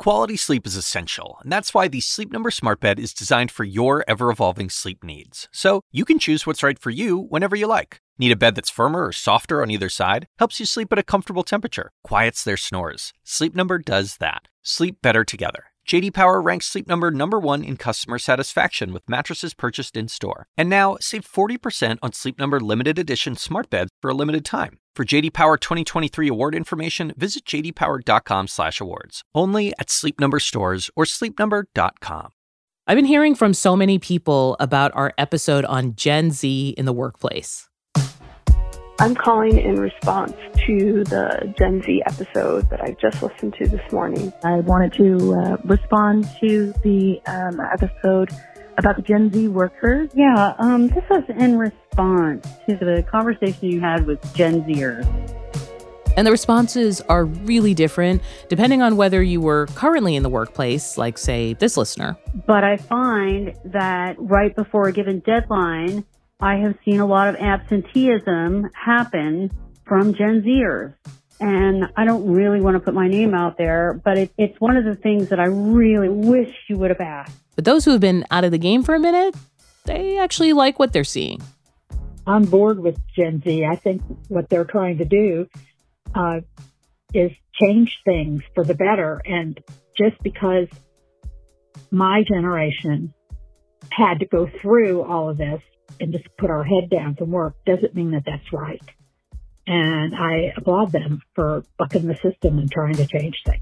Quality sleep is essential, and that's why the Sleep Number Smart Bed is designed for your ever-evolving sleep needs. So you can choose what's right for you whenever you like. Need a bed that's firmer or softer on either side? Helps you sleep at a comfortable temperature. Quiets their snores. Sleep Number does that. Sleep better together. J.D. Power ranks Sleep Number number 1 in customer satisfaction with mattresses purchased in-store. And now, save 40% on Sleep Number limited edition smart beds for a limited time. For J.D. Power 2023 award information, visit jdpower.com/awards. Only at Sleep Number stores or sleepnumber.com. I've been hearing from so many people about our episode on Gen Z in the workplace. I'm calling in response to the Gen Z episode that I just listened to this morning. I wanted to respond to the episode about the Gen Z workers. Yeah, this was in response to the conversation you had with Gen Zers. And the responses are really different depending on whether you were currently in the workplace, like, say, this listener. But I find that right before a given deadline, I have seen a lot of absenteeism happen from Gen Zers. And I don't really want to put my name out there, but it's one of the things that I really wish you would have asked. But those who have been out of the game for a minute, they actually like what they're seeing. On board with Gen Z. I think what they're trying to do is change things for the better. And just because my generation had to go through all of this and just put our head down and work doesn't mean that that's right. And I applaud them for bucking the system and trying to change things.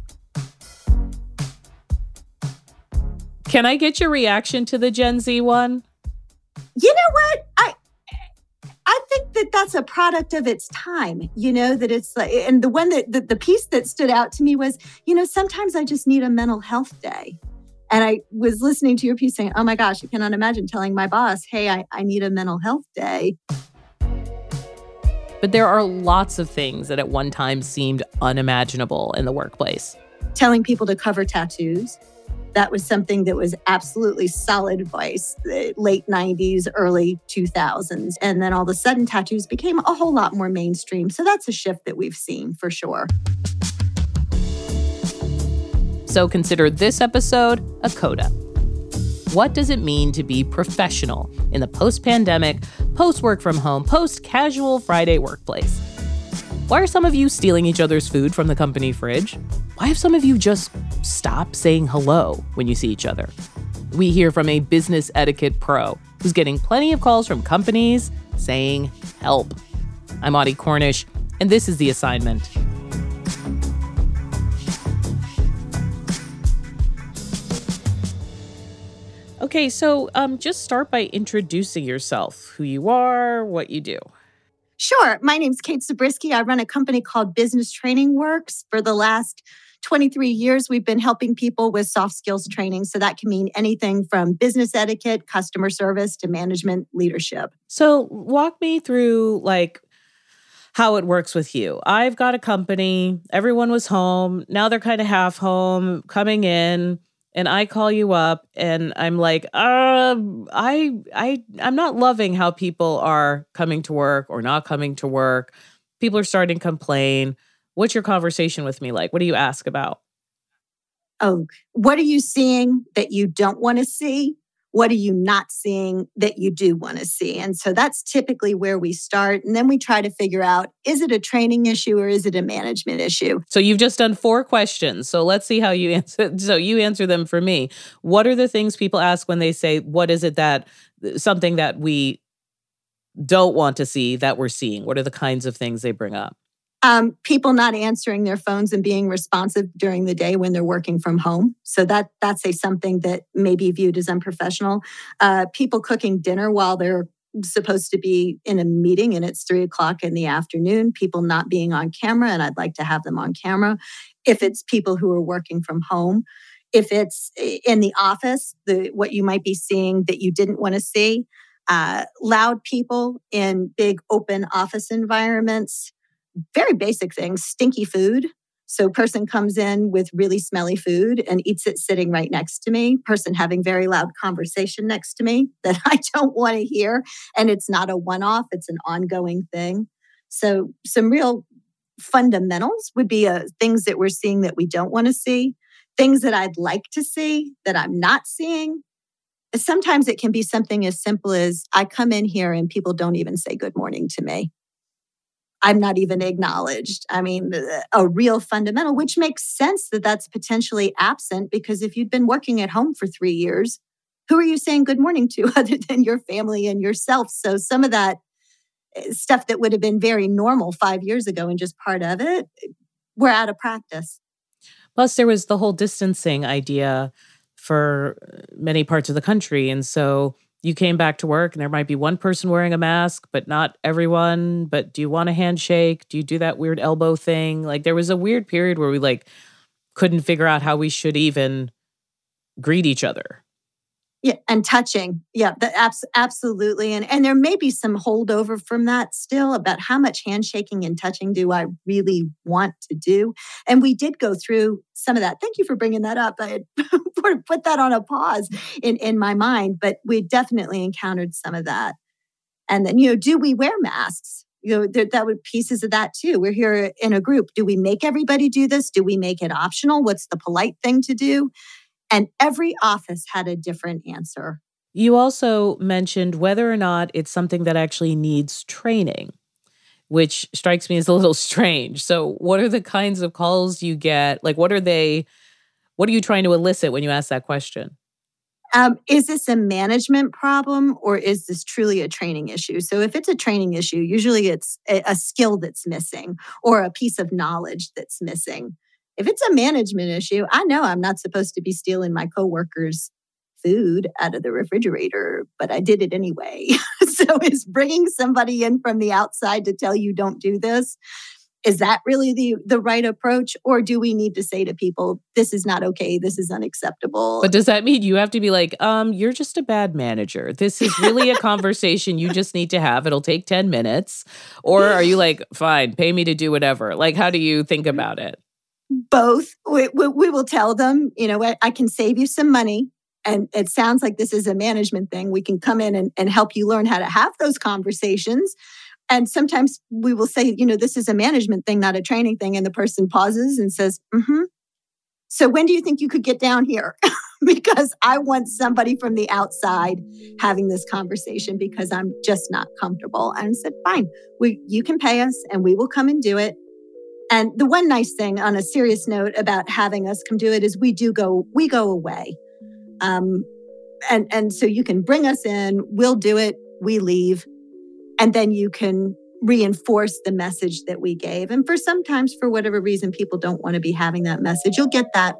Can I get your reaction to the Gen Z one? You know what? I think that that's a product of its time, that it's like, and the one that the piece that stood out to me was, sometimes I just need a mental health day. And I was listening to your piece saying, oh my gosh, I cannot imagine telling my boss, hey, I need a mental health day. But there are lots of things that at one time seemed unimaginable in the workplace. Telling people to cover tattoos. That was something that was absolutely solid advice, the late 90s, early 2000s. And then all of a sudden, tattoos became a whole lot more mainstream. So that's a shift that we've seen for sure. So consider this episode a coda. What does it mean to be professional in the post-pandemic, post-work from home, post-casual Friday workplace? Why are some of you stealing each other's food from the company fridge? Why have some of you just stopped saying hello when you see each other? We hear from a business etiquette pro who's getting plenty of calls from companies saying help. I'm Audie Cornish, and this is The Assignment. Okay, so just start by introducing yourself, who you are, what you do. Sure. My name's Kate Zabriskie. I run a company called Business Training Works. For the last 23 years, we've been helping people with soft skills training. So that can mean anything from business etiquette, customer service, to management leadership. So walk me through, how it works with you. I've got a company. Everyone was home. Now they're kind of half home, coming in. And I call you up and I'm like, I'm not loving how people are coming to work or not coming to work. People are starting to complain. What's your conversation with me like? What do you ask about? Oh, what are you seeing that you don't want to see? What are you not seeing that you do want to see? And so that's typically where we start. And then we try to figure out, is it a training issue or is it a management issue? So you've just done 4 questions. So let's see how you answer. So you answer them for me. What are the things people ask when they say, what is it that, something that we don't want to see that we're seeing? What are the kinds of things they bring up? People not answering their phones and being responsive during the day when they're working from home. So that's something that may be viewed as unprofessional. People cooking dinner while they're supposed to be in a meeting and it's 3:00 in the afternoon. People not being on camera, and I'd like to have them on camera. If it's people who are working from home, if it's in the office, what you might be seeing that you didn't want to see. Loud people in big open office environments. Very basic things, stinky food. So person comes in with really smelly food and eats it sitting right next to me. Person having very loud conversation next to me that I don't want to hear. And it's not a one-off, it's an ongoing thing. So some real fundamentals would be things that we're seeing that we don't want to see. things that I'd like to see that I'm not seeing. Sometimes it can be something as simple as I come in here and people don't even say good morning to me. I'm not even acknowledged. I mean, a real fundamental, which makes sense that that's potentially absent, because if you'd been working at home for 3 years, who are you saying good morning to other than your family and yourself? So some of that stuff that would have been very normal 5 years ago and just part of it, we're out of practice. Plus, there was the whole distancing idea for many parts of the country. And so you came back to work and there might be one person wearing a mask, but not everyone. But do you want a handshake? Do you do that weird elbow thing? Like there was a weird period where we couldn't figure out how we should even greet each other. Yeah, and touching. Yeah, absolutely. And there may be some holdover from that still about how much handshaking and touching do I really want to do. And we did go through some of that. Thank you for bringing that up. I had put that on a pause in my mind, but we definitely encountered some of that. And then, do we wear masks? That would pieces of that too. We're here in a group. Do we make everybody do this? Do we make it optional? What's the polite thing to do? And every office had a different answer. You also mentioned whether or not it's something that actually needs training, which strikes me as a little strange. So what are the kinds of calls you get? What are you trying to elicit when you ask that question? Is this a management problem or is this truly a training issue? So if it's a training issue, usually it's a skill that's missing or a piece of knowledge that's missing. If it's a management issue, I know I'm not supposed to be stealing my coworkers' food out of the refrigerator, but I did it anyway. So is bringing somebody in from the outside to tell you don't do this, is that really the right approach? Or do we need to say to people, this is not okay, this is unacceptable? But does that mean you have to be you're just a bad manager? This is really a conversation you just need to have. It'll take 10 minutes. Or are you fine, pay me to do whatever? How do you think about it? Both. We will tell them, I can save you some money. And it sounds like this is a management thing. We can come in and help you learn how to have those conversations. And sometimes we will say, this is a management thing, not a training thing. And the person pauses and says, So when do you think you could get down here? Because I want somebody from the outside having this conversation because I'm just not comfortable. And I said, fine, you can pay us and we will come and do it. And the one nice thing on a serious note about having us come do it is we go away. And so you can bring us in, we'll do it, we leave, and then you can reinforce the message that we gave. And sometimes for whatever reason, people don't want to be having that message. You'll get that.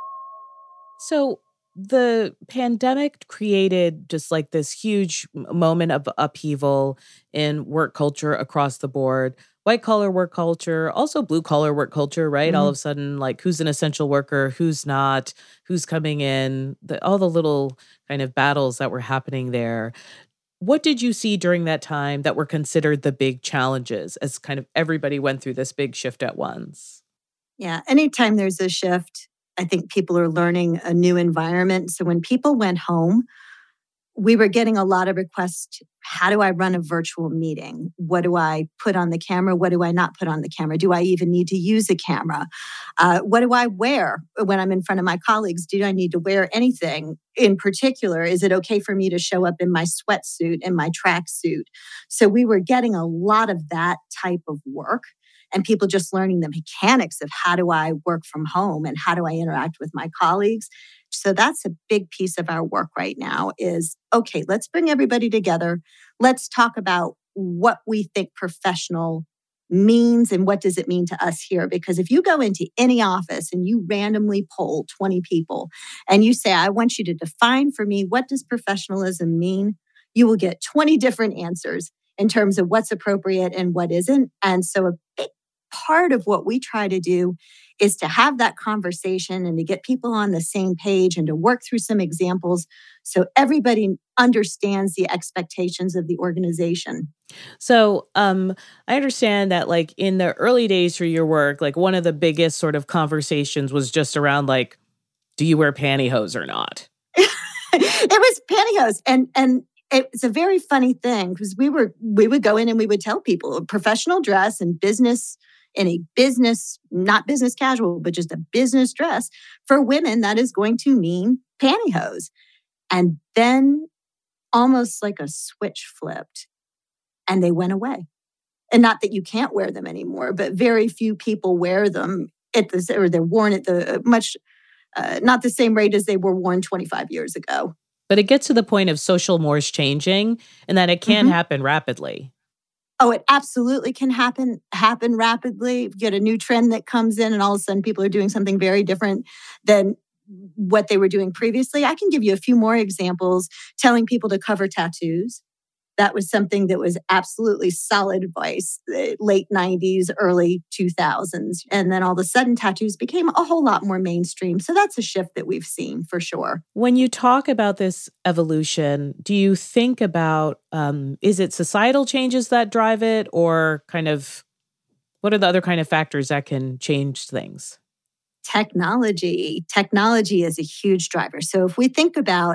So the pandemic created just this huge moment of upheaval in work culture across the board. White collar work culture, also blue collar work culture, right? Mm-hmm. All of a sudden, who's an essential worker, who's not, who's coming in, all the little kind of battles that were happening there. What did you see during that time that were considered the big challenges as kind of everybody went through this big shift at once? Yeah, anytime there's a shift, I think people are learning a new environment. So when people went home, we were getting a lot of requests. How do I run a virtual meeting? What do I put on the camera? What do I not put on the camera? Do I even need to use a camera? What do I wear when I'm in front of my colleagues? Do I need to wear anything in particular? Is it okay for me to show up in my sweatsuit and my tracksuit? So we were getting a lot of that type of work. And people just learning the mechanics of how do I work from home and how do I interact with my colleagues. So that's a big piece of our work right now is, okay, let's bring everybody together. Let's talk about what we think professional means and what does it mean to us here. Because if you go into any office and you randomly poll 20 people and you say, I want you to define for me, what does professionalism mean? You will get 20 different answers in terms of what's appropriate and what isn't. And so a big part of what we try to do is to have that conversation and to get people on the same page and to work through some examples so everybody understands the expectations of the organization. So I understand that in the early days for your work, one of the biggest sort of conversations was just around do you wear pantyhose or not? It was pantyhose. And it's a very funny thing because we would go in and we would tell people professional dress and business in a business, not business casual, but just a business dress. For women, that is going to mean pantyhose. And then almost like a switch flipped and they went away. And not that you can't wear them anymore, but very few people wear them or they're worn at the much, not the same rate as they were worn 25 years ago. But it gets to the point of social mores changing and that it can happen rapidly. Oh, it absolutely can happen rapidly. You get a new trend that comes in and all of a sudden people are doing something very different than what they were doing previously. I can give you a few more examples. Telling people to cover tattoos. That was something that was absolutely solid advice, late 90s, early 2000s. And then all of a sudden, tattoos became a whole lot more mainstream. So that's a shift that we've seen for sure. When you talk about this evolution, do you think about, is it societal changes that drive it, or kind of, what are the other kind of factors that can change things? Technology is a huge driver. So if we think about,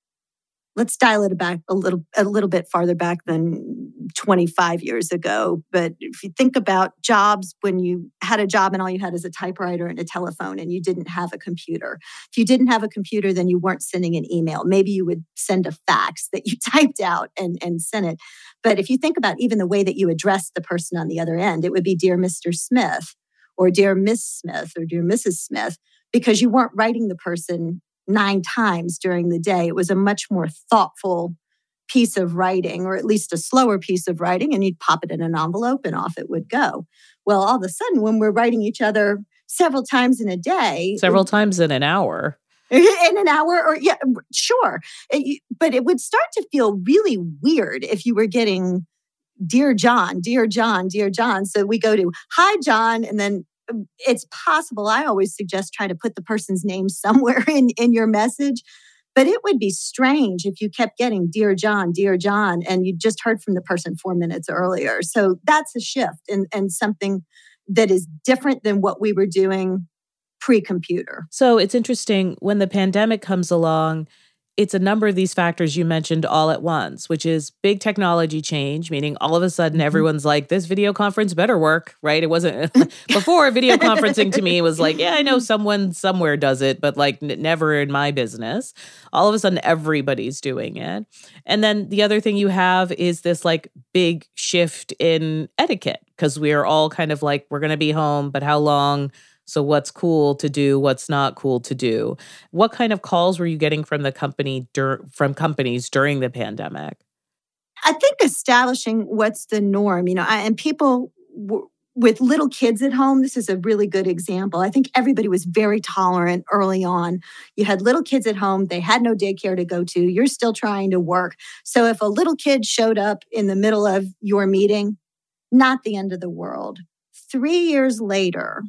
let's dial it back a little bit farther back than 25 years ago. But if you think about jobs, when you had a job and all you had is a typewriter and a telephone and you didn't have a computer. If you didn't have a computer, then you weren't sending an email. Maybe you would send a fax that you typed out and sent it. But if you think about even the way that you addressed the person on the other end, it would be Dear Mr. Smith or Dear Miss Smith or Dear Mrs. Smith, because you weren't writing the person 9 times during the day. It was a much more thoughtful piece of writing, or at least a slower piece of writing, and you'd pop it in an envelope and off it would go. Well, all of a sudden, when we're writing each other several times in a day. Several times in an hour. In an hour, or yeah, sure. But it would start to feel really weird if you were getting Dear John, Dear John, Dear John. So we go to Hi, John, and then it's possible. I always suggest try to put the person's name somewhere in your message. But it would be strange if you kept getting Dear John, and you just heard from the person 4 minutes earlier. So that's a shift and something that is different than what we were doing pre-computer. So it's interesting, when the pandemic comes along, it's a number of these factors you mentioned all at once, which is big technology change, meaning all of a sudden everyone's like, this video conference better work, right? It wasn't before. Video conferencing to me was like, yeah, I know someone somewhere does it, but like never in my business. All of a sudden everybody's doing it. And then the other thing you have is this like big shift in etiquette, because we are all kind of like, we're going to be home, but how long? So what's cool to do? What's not cool to do? What kind of calls were you getting from the company from companies during the pandemic? I think establishing what's the norm, and people with little kids at home, this is a really good example. I think everybody was very tolerant early on. You had little kids at home. They had no daycare to go to. You're still trying to work. So if a little kid showed up in the middle of your meeting, not the end of the world. 3 years later,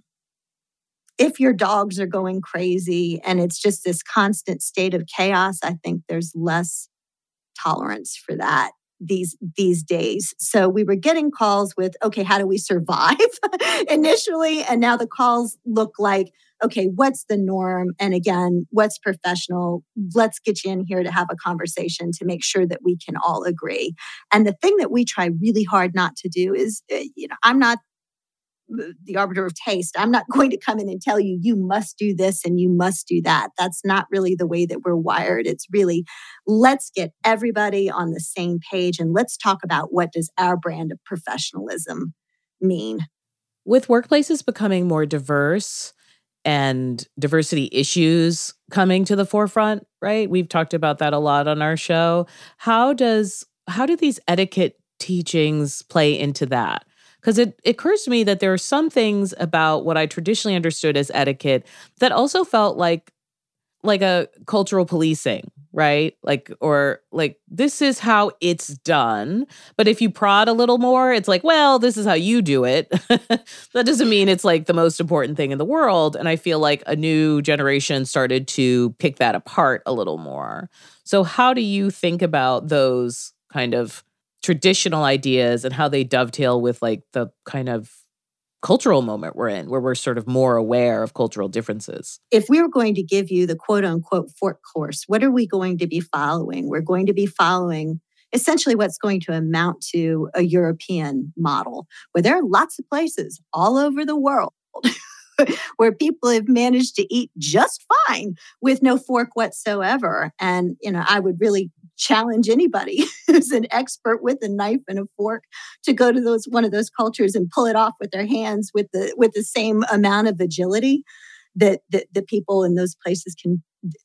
if your dogs are going crazy and it's just this constant state of chaos, I think there's less tolerance for that these days. So we were getting calls with, okay, how do we survive initially? And now the calls look like, okay, what's the norm? And again, what's professional? Let's get you in here to have a conversation to make sure that we can all agree. And the thing that we try really hard not to do is, I'm not the arbiter of taste. I'm not going to come in and tell you, you must do this and you must do that. That's not really the way that we're wired. It's really, let's get everybody on the same page and let's talk about what does our brand of professionalism mean. With workplaces becoming more diverse and diversity issues coming to the forefront, right? We've talked about that a lot on our show. How do these etiquette teachings play into that? Because it occurs to me that there are some things about what I traditionally understood as etiquette that also felt like a cultural policing, right? Or this is how it's done. But if you prod a little more, it's like, well, this is how you do it. That doesn't mean it's like the most important thing in the world. And I feel like a new generation started to pick that apart a little more. So how do you think about those kind of traditional ideas and how they dovetail with like the kind of cultural moment we're in, where we're sort of more aware of cultural differences? If we were going to give you the quote unquote Fort course, what are we going to be following? We're going to be following essentially what's going to amount to a European model, where there are lots of places all over the world where people have managed to eat just fine with no fork whatsoever. And, I would really challenge anybody who's an expert with a knife and a fork to go to one of those cultures and pull it off with their hands with the same amount of agility that the people in those places can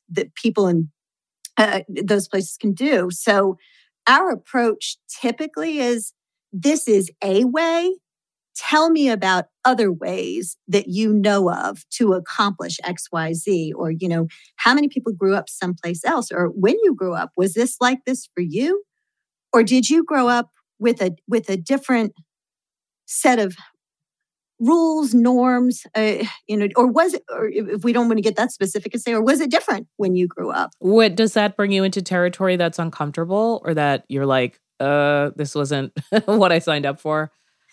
do. So our approach typically is, this is a way. Tell me about other ways that you know of to accomplish X, Y, Z, or, how many people grew up someplace else, or when you grew up, was this like this for you? Or did you grow up with a different set of rules, norms, or was it, or if we don't want to get that specific and say, or was it different when you grew up? What does that bring you into territory that's uncomfortable, or that you're like, this wasn't what I signed up for?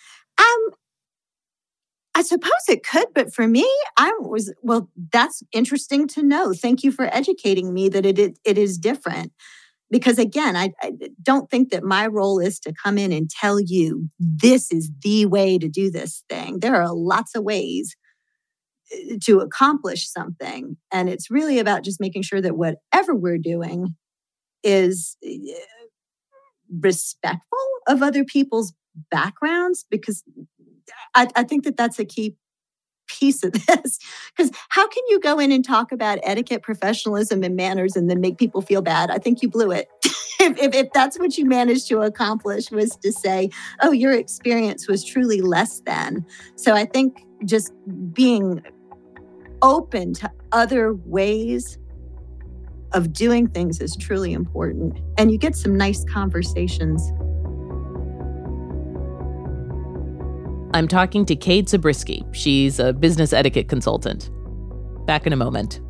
I suppose it could, but for me, that's interesting to know. Thank you for educating me that it is different. Because again, I don't think that my role is to come in and tell you this is the way to do this thing. There are lots of ways to accomplish something. And it's really about just making sure that whatever we're doing is respectful of other people's backgrounds, because I think that that's a key piece of this. Because how can you go in and talk about etiquette, professionalism, and manners and then make people feel bad? I think you blew it. if that's what you managed to accomplish, was to say, oh, your experience was truly less than. So I think just being open to other ways of doing things is truly important. And you get some nice conversations. I'm talking to Kate Zabriskie. She's a business etiquette consultant. Back in a moment.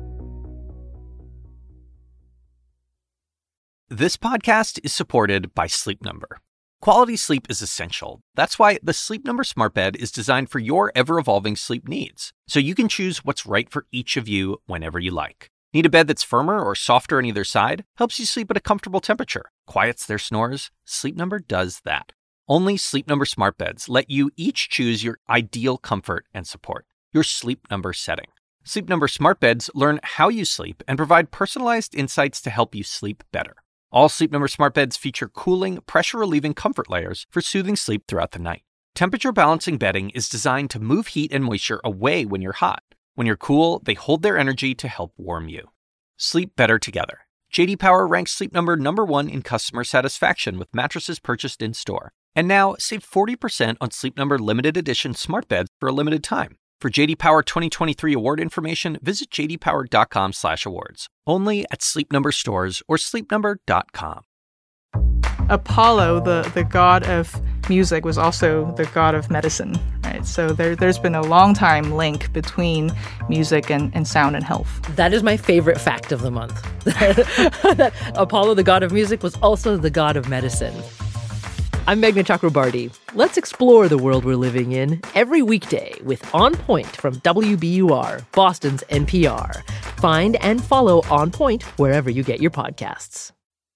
This podcast is supported by Sleep Number. Quality sleep is essential. That's why the Sleep Number Smart Bed is designed for your ever-evolving sleep needs, so you can choose what's right for each of you whenever you like. Need a bed that's firmer or softer on either side? Helps you sleep at a comfortable temperature. Quiets their snores? Sleep Number does that. Only Sleep Number Smart Beds let you each choose your ideal comfort and support, your Sleep Number setting. Sleep Number Smart Beds learn how you sleep and provide personalized insights to help you sleep better. All Sleep Number Smart Beds feature cooling, pressure-relieving comfort layers for soothing sleep throughout the night. Temperature-balancing bedding is designed to move heat and moisture away when you're hot. When you're cool, they hold their energy to help warm you. Sleep better together. J.D. Power ranks Sleep Number #1 in customer satisfaction with mattresses purchased in-store. And now, save 40% on Sleep Number limited edition smart beds for a limited time. For J.D. Power 2023 award information, visit jdpower.com/awards. Only at Sleep Number stores or sleepnumber.com. Apollo, the god of music, was also the god of medicine, right? So there's been a long time link between music and sound and health. That is my favorite fact of the month. That Apollo, the god of music, was also the god of medicine. I'm Meghna Chakrabarti. Let's explore the world we're living in every weekday with On Point from WBUR, Boston's NPR. Find and follow On Point wherever you get your podcasts.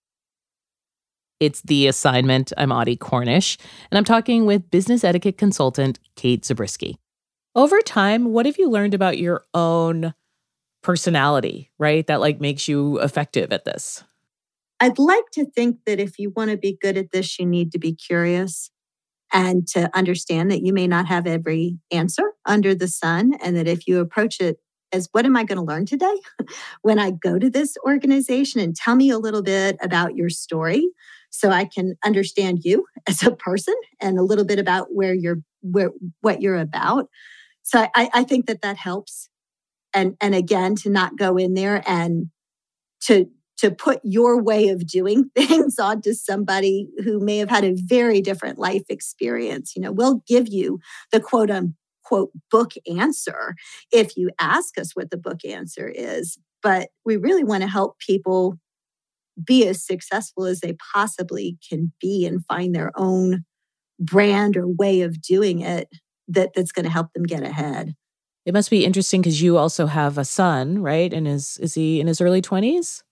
It's The Assignment. I'm Audie Cornish, and I'm talking with business etiquette consultant Kate Zabriskie. Over time, what have you learned about your own personality, right, that makes you effective at this? I'd like to think that if you want to be good at this, you need to be curious and to understand that you may not have every answer under the sun, and that if you approach it as, what am I going to learn today when I go to this organization, and tell me a little bit about your story so I can understand you as a person and a little bit about what you're about. So I think that helps. And again, to not go in there and to put your way of doing things onto somebody who may have had a very different life experience. We'll give you the quote unquote book answer if you ask us what the book answer is. But we really want to help people be as successful as they possibly can be and find their own brand or way of doing it that's going to help them get ahead. It must be interesting because you also have a son, right? And is he in his early 20s?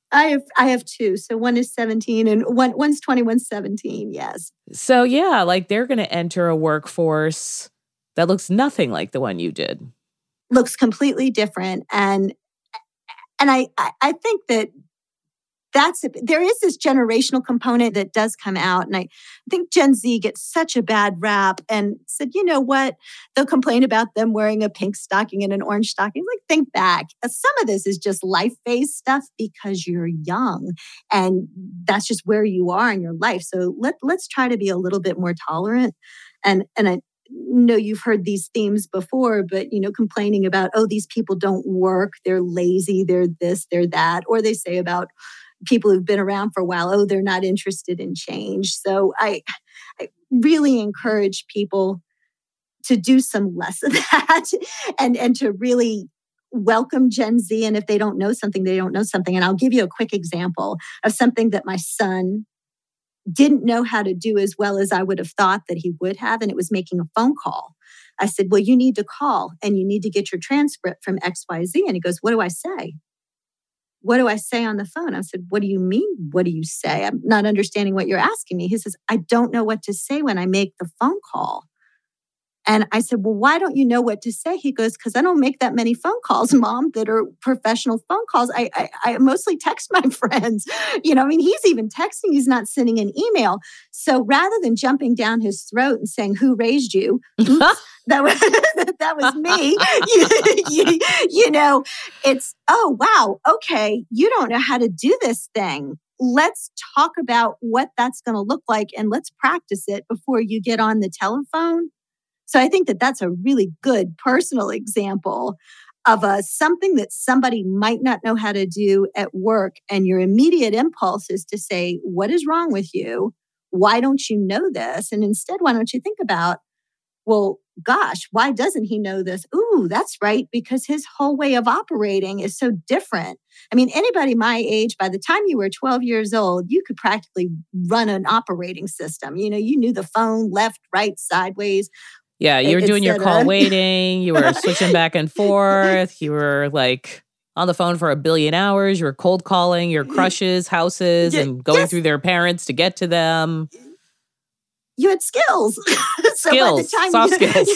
I have two. So one is 17 and one's 21, 17. Yes. So yeah, like they're going to enter a workforce that looks nothing like the one you did. Looks completely different. And I think that there is this generational component that does come out. And I think Gen Z gets such a bad rap and said, you know what? They'll complain about them wearing a pink stocking and an orange stocking. Like, think back. Some of this is just life phase stuff because you're young and that's just where you are in your life. So let's try to be a little bit more tolerant. And I know you've heard these themes before, but, complaining about, oh, these people don't work. They're lazy. They're this, they're that. Or they say about people who've been around for a while, oh, they're not interested in change. So I really encourage people to do some less of that and to really welcome Gen Z. And if they don't know something, they don't know something. And I'll give you a quick example of something that my son didn't know how to do as well as I would have thought that he would have. And it was making a phone call. I said, well, you need to call and you need to get your transcript from XYZ. And he goes, what do I say? What do I say on the phone? I said, what do you mean? What do you say? I'm not understanding what you're asking me. He says, I don't know what to say when I make the phone call. And I said, well, why don't you know what to say? He goes, because I don't make that many phone calls, Mom, that are professional phone calls. I mostly text my friends. He's even texting. He's not sending an email. So rather than jumping down his throat and saying, who raised you? Oops, that was me. It's, oh, wow. Okay. You don't know how to do this thing. Let's talk about what that's going to look like and let's practice it before you get on the telephone. So I think that that's a really good personal example of something that somebody might not know how to do at work. And your immediate impulse is to say, what is wrong with you? Why don't you know this? And instead, why don't you think about, well, gosh, why doesn't he know this? Ooh, that's right, because his whole way of operating is so different. Anybody my age, by the time you were 12 years old, you could practically run an operating system. You knew the phone left, right, sideways. Yeah, you were doing your call waiting. You were switching back and forth. You were like on the phone for 1 billion hours. You were cold calling your crushes' houses and going through their parents to get to them. You had skills. Skills, soft skills.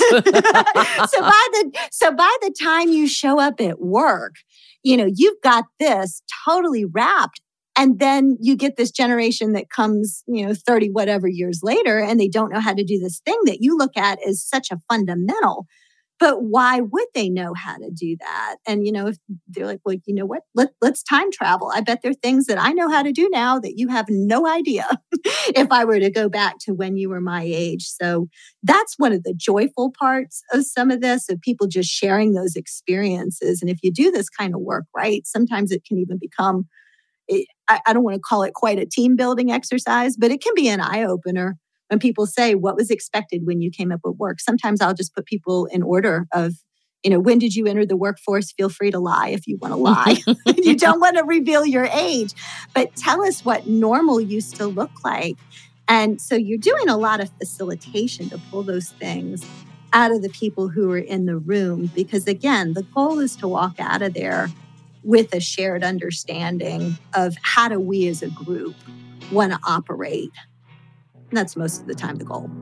So by the time you show up at work, you've got this totally wrapped. And then you get this generation that comes, 30 whatever years later, and they don't know how to do this thing that you look at as such a fundamental. But why would they know how to do that? And, if they're like, well, you know what? Let's time travel. I bet there are things that I know how to do now that you have no idea if I were to go back to when you were my age. So that's one of the joyful parts of some of this, of people just sharing those experiences. And if you do this kind of work right, sometimes it can even become, I don't want to call it quite a team building exercise, but it can be an eye opener when people say, what was expected when you came up with work? Sometimes I'll just put people in order of, when did you enter the workforce? Feel free to lie if you want to lie. You don't want to reveal your age, but tell us what normal used to look like. And so you're doing a lot of facilitation to pull those things out of the people who are in the room, because again, the goal is to walk out of there with a shared understanding of how do we as a group want to operate. And that's most of the time the goal.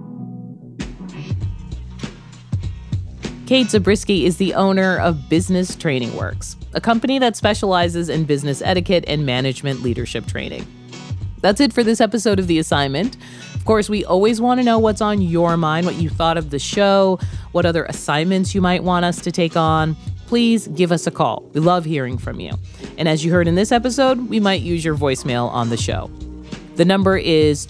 Kate Zabriskie is the owner of Business Training Works, a company that specializes in business etiquette and management leadership training. That's it for this episode of The Assignment. Of course, we always want to know what's on your mind, what you thought of the show, what other assignments you might want us to take on. Please give us a call. We love hearing from you. And as you heard in this episode, we might use your voicemail on the show. The number is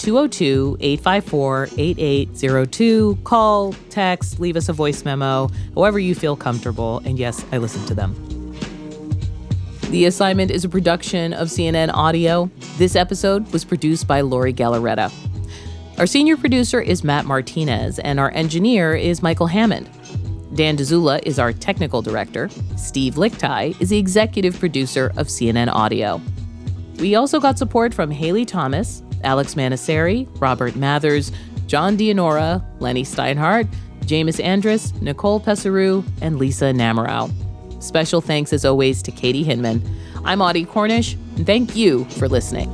202-854-8802. Call, text, leave us a voice memo, however you feel comfortable. And yes, I listen to them. The Assignment is a production of CNN Audio. This episode was produced by Lori Gallaretta. Our senior producer is Matt Martinez, and our engineer is Michael Hammond. Dan DeZula is our technical director. Steve Lichtai is the executive producer of CNN Audio. We also got support from Haley Thomas, Alex Manasseri, Robert Mathers, John Dianora, Lenny Steinhardt, Jameis Andrus, Nicole Pesaru, and Lisa Namarau. Special thanks, as always, to Katie Hinman. I'm Audie Cornish, and thank you for listening.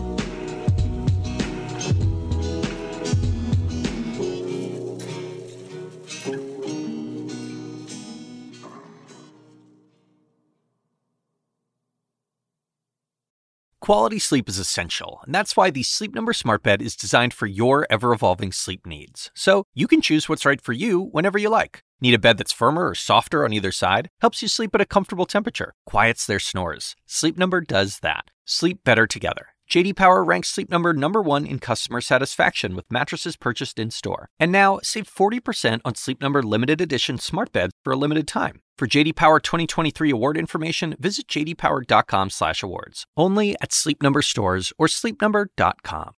Quality sleep is essential, and that's why the Sleep Number Smart Bed is designed for your ever-evolving sleep needs. So you can choose what's right for you whenever you like. Need a bed that's firmer or softer on either side? Helps you sleep at a comfortable temperature. Quiets their snores. Sleep Number does that. Sleep better together. J.D. Power ranks Sleep Number #1 in customer satisfaction with mattresses purchased in-store. And now, save 40% on Sleep Number limited edition smart beds for a limited time. For J.D. Power 2023 award information, visit jdpower.com/awards. Only at Sleep Number stores or sleepnumber.com.